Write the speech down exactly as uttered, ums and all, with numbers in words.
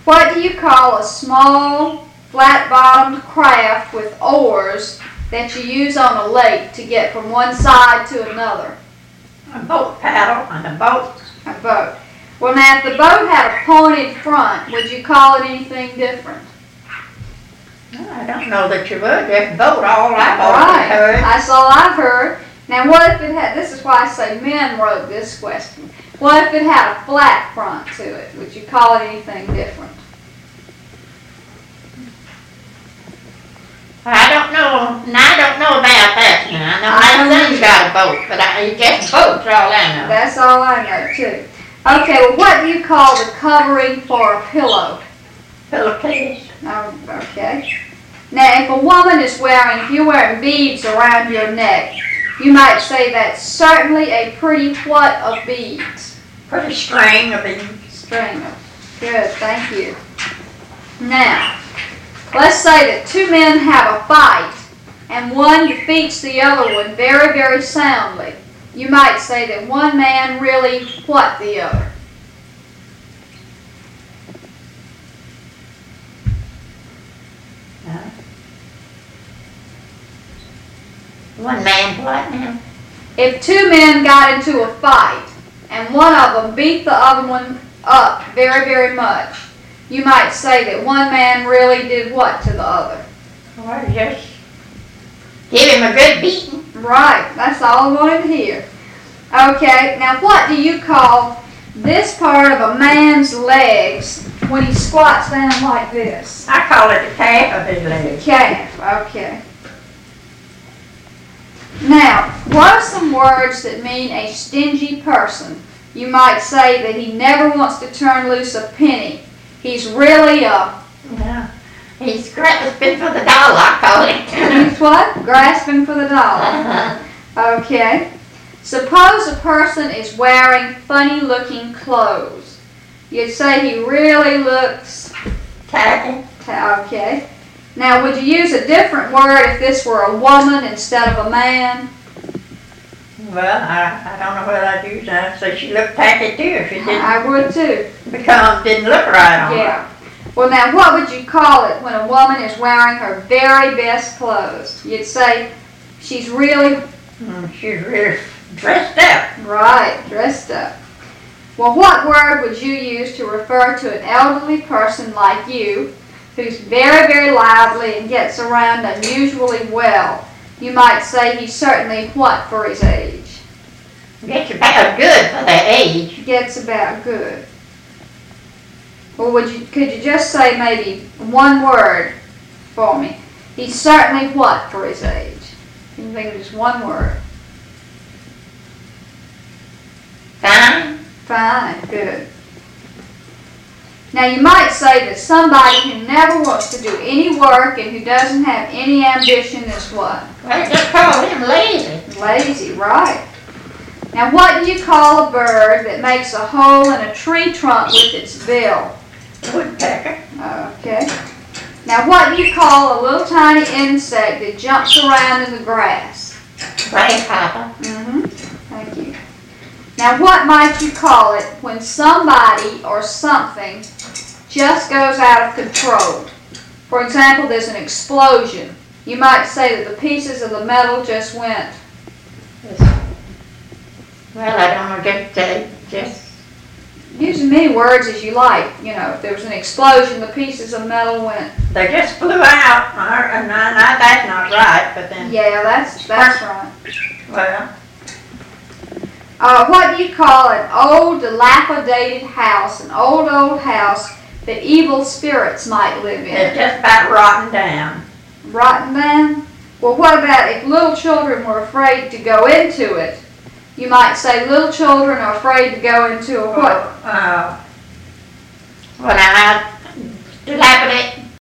What do you call a small, flat-bottomed craft with oars that you use on a lake to get from one side to another? A boat paddle and a boat. A boat. Well, now, if the boat had a pointed front, would you call it anything different? I don't know that you would. Just boat, all I've Right. always heard. That's all I've heard. Now, what if it had, this is why I say men wrote this question. What if it had a flat front to it? Would you call it anything different? I don't know. And I don't know about that now. I know I my don't son's either. got a boat, but I, just boats all I know. That's all I know, too. Okay, well, what do you call the covering for a pillow? Pillowcase. Oh, okay. Now, if a woman is wearing, if you're wearing beads around your neck, you might say that's certainly a pretty what of beads? Pretty string of beads. String of. Good, thank you. Now, let's say that two men have a fight and one defeats the other one very, very soundly. You might say that one man really what the other? Uh, one man what now? If two men got into a fight and one of them beat the other one up very, very much, you might say that one man really did what to the other? Or just give him a good beating. Right, that's all I wanted to hear. Okay, now what do you call this part of a man's legs when he squats down like this? I call it the calf of his leg. Calf, okay. Now, what are some words that mean a stingy person? You might say that he never wants to turn loose a penny. He's really a... Yeah. He's grasping for the dollar, I call it. He's what? Grasping for the dollar. Uh-huh. Okay. Suppose a person is wearing funny-looking clothes. You'd say he really looks... Tacky. Okay. Now, would you use a different word if this were a woman instead of a man? Well, I, I don't know what I'd use. I'd say she looked tacky too if she didn't I would too. become, didn't look right on her. Yeah. Well, now, what would you call it when a woman is wearing her very best clothes? You'd say she's really... Mm, she's really dressed up. Right, dressed up. Well, what word would you use to refer to an elderly person like you who's very, very lively and gets around unusually well? You might say he's certainly what for his age? Gets about good for that age. Gets about good. Or would you, could you just say maybe one word for me? He's certainly what for his age? You can think of just one word. Fine. Fine, good. Now you might say that somebody who never wants to do any work and who doesn't have any ambition is what? Well, just call him lazy. Lazy, right. Now what do you call a bird that makes a hole in a tree trunk with its bill? Woodpecker. Okay. Now what do you call a little tiny insect that jumps around in the grass? Grasshopper. Mm-hmm. Thank you. Now what might you call it when somebody or something just goes out of control? For example, there's an explosion. You might say that the pieces of the metal just went. Well, I don't know, just, uh, just... Use as many words as you like. You know, if there was an explosion, the pieces of metal went. They just flew out. Uh, and I, I, that's not right, but then... Yeah, that's that's right. Well... Uh, what do you call an old, dilapidated house, an old, old house that evil spirits might live in? It's just about rotten down. Rotten down? Well, what about if little children were afraid to go into it? You might say little children are afraid to go into a what? Uh, well, now, dilapidate,